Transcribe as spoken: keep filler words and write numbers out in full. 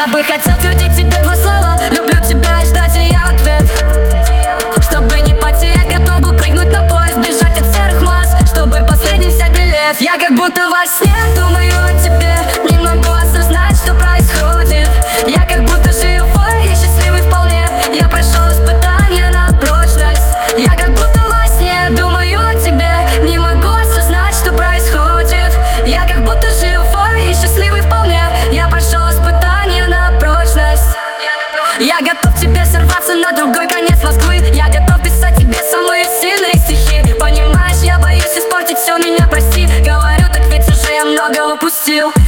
Я бы хотел твердить тебе два слова: люблю тебя и ждать ее ответ. Чтобы не потерять, готов был прыгнуть на поезд, бежать от серых масс, чтобы последний взять билет. Я как будто во сне думаю о тебе, не могу осознать, что происходит. Я как будто живу и счастливый вполне. Я прошел испытания на прочность. Я как будто во сне думаю о тебе, не могу осознать, что происходит. Я как будто живу и счастливый вполне. Я прошел испытания на прочность. Я готов тебе сорваться на другой конец Москвы. Я готов писать тебе самые сильные стихи. Понимаешь, я боюсь испортить все, меня прости. Говорю, так ведь уже я много упустил.